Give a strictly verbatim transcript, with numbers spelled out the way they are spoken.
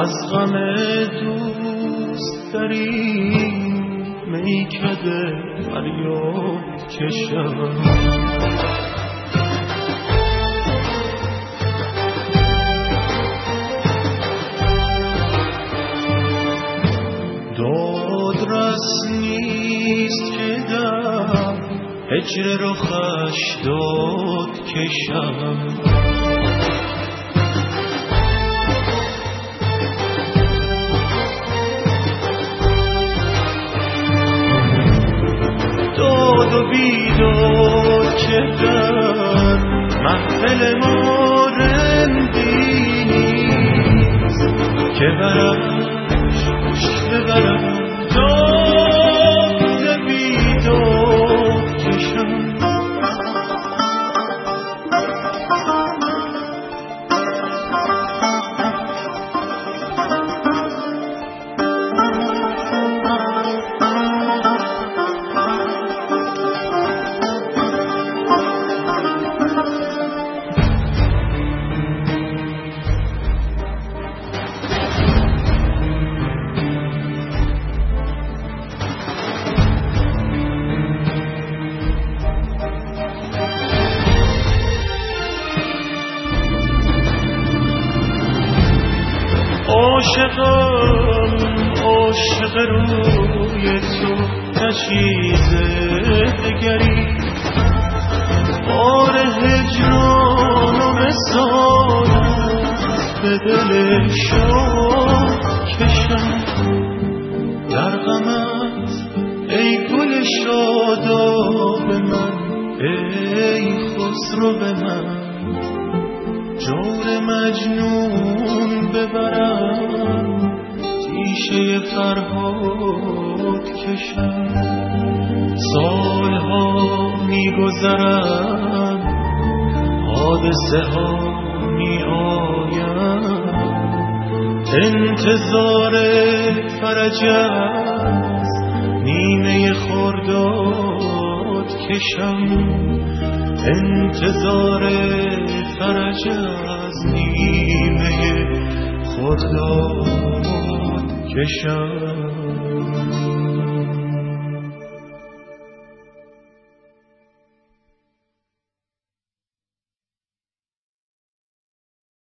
از غم دوست داری میکده فریاد کشم. دادرس نیست که در هجر رخش داد کشم. داد و بیداد که در محفل ما رندی نیست که برش ببرم داد بیداد کشم. عاشقم عاشق روی تو نه چیز دگری، بار هجران و وصالت به دل شاد کشم. در غمت ای گل شاداب من، ای خسرو به من جور مجنون ببرم، تیشه فرهاد کشم. سالها میگذرم حادثه ها می آیم، انتظار فرج از نیمه خرداد کشم. انتظار فرج از نیمه خرداد کشم.